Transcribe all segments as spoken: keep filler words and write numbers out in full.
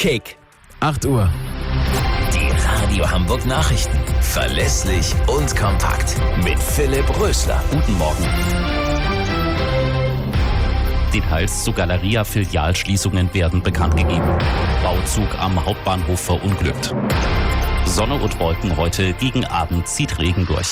Kick. acht Uhr. Die Radio Hamburg Nachrichten. Verlässlich und kompakt. Mit Philipp Rösler. Guten Morgen. Details zu Galeria-Filialschließungen werden bekannt gegeben. Bauzug am Hauptbahnhof verunglückt. Sonne und Wolken heute, gegen Abend zieht Regen durch.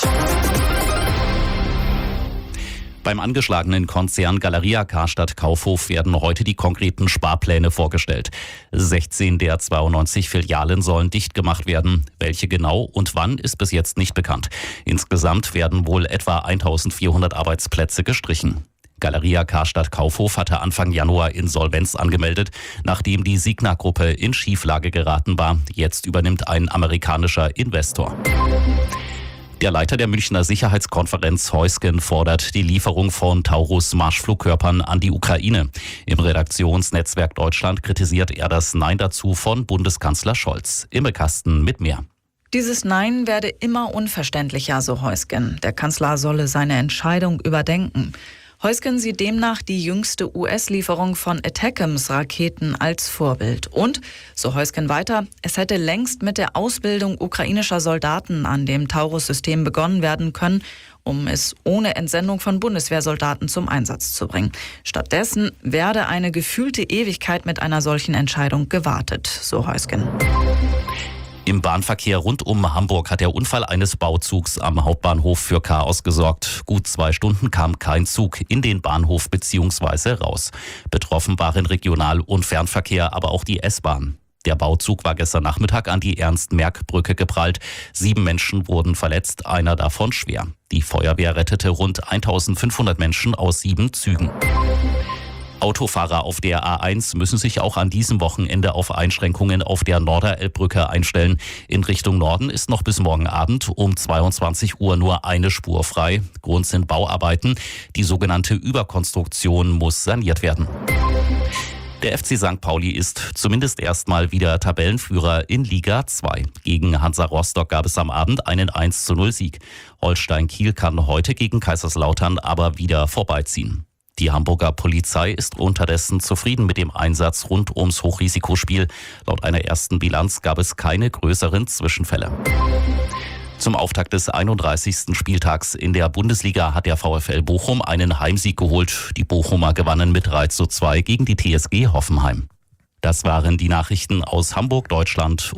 Beim angeschlagenen Konzern Galeria Karstadt Kaufhof werden heute die konkreten Sparpläne vorgestellt. sechzehn der zweiundneunzig Filialen sollen dicht gemacht werden. Welche genau und wann ist bis jetzt nicht bekannt. Insgesamt werden wohl etwa eintausendvierhundert Arbeitsplätze gestrichen. Galeria Karstadt Kaufhof hatte Anfang Januar Insolvenz angemeldet, nachdem die Signa-Gruppe in Schieflage geraten war. Jetzt übernimmt ein amerikanischer Investor. Der Leiter der Münchner Sicherheitskonferenz Heusgen fordert die Lieferung von Taurus-Marschflugkörpern an die Ukraine. Im Redaktionsnetzwerk Deutschland kritisiert er das Nein dazu von Bundeskanzler Scholz. Imme Kasten mit mehr. Dieses Nein werde immer unverständlicher, so Heusgen. Der Kanzler solle seine Entscheidung überdenken. Heusgen sieht demnach die jüngste U S-Lieferung von Attackams-Raketen als Vorbild. Und, so Heusgen weiter, es hätte längst mit der Ausbildung ukrainischer Soldaten an dem Taurus-System begonnen werden können, um es ohne Entsendung von Bundeswehrsoldaten zum Einsatz zu bringen. Stattdessen werde eine gefühlte Ewigkeit mit einer solchen Entscheidung gewartet, so Heusgen. Im Bahnverkehr rund um Hamburg hat der Unfall eines Bauzugs am Hauptbahnhof für Chaos gesorgt. Gut zwei Stunden kam kein Zug in den Bahnhof bzw. raus. Betroffen waren Regional- und Fernverkehr, aber auch die S-Bahn. Der Bauzug war gestern Nachmittag an die Ernst-Merck-Brücke geprallt. Sieben Menschen wurden verletzt, einer davon schwer. Die Feuerwehr rettete rund eintausendfünfhundert Menschen aus sieben Zügen. Autofahrer auf der A eins müssen sich auch an diesem Wochenende auf Einschränkungen auf der Norderelbbrücke einstellen. In Richtung Norden ist noch bis morgen Abend um zweiundzwanzig Uhr nur eine Spur frei. Grund sind Bauarbeiten. Die sogenannte Überkonstruktion muss saniert werden. Der F C Sankt Pauli ist zumindest erstmal wieder Tabellenführer in Liga zwei. Gegen Hansa Rostock gab es am Abend einen eins zu null Sieg. Holstein Kiel kann heute gegen Kaiserslautern aber wieder vorbeiziehen. Die Hamburger Polizei ist unterdessen zufrieden mit dem Einsatz rund ums Hochrisikospiel. Laut einer ersten Bilanz gab es keine größeren Zwischenfälle. Zum Auftakt des einunddreißigsten Spieltags in der Bundesliga hat der VfL Bochum einen Heimsieg geholt. Die Bochumer gewannen mit drei zu zwei gegen die T S G Hoffenheim. Das waren die Nachrichten aus Hamburg, Deutschland.